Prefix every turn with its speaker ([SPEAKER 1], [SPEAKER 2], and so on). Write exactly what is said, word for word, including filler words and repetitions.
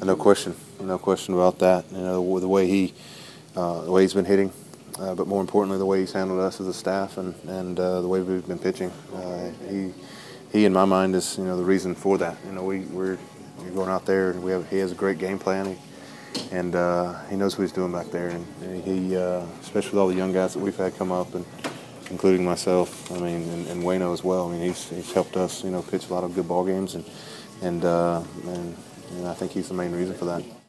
[SPEAKER 1] No question, no question about that. You know, the way he, uh, the way he's been hitting, uh, but more importantly, the way he's handled us as a staff, and and uh, the way we've been pitching. Uh, he, he, in my mind, is you know the reason for that. You know, we we're, we're going out there, and we have he has a great game plan, he, and uh, he knows what he's doing back there, and, and he, uh, especially with all the young guys that we've had come up, and including myself, I mean, and, and Wayno as well. I mean, he's he's helped us, you know, pitch a lot of good ball games, and and uh, and, and I think he's the main reason for that.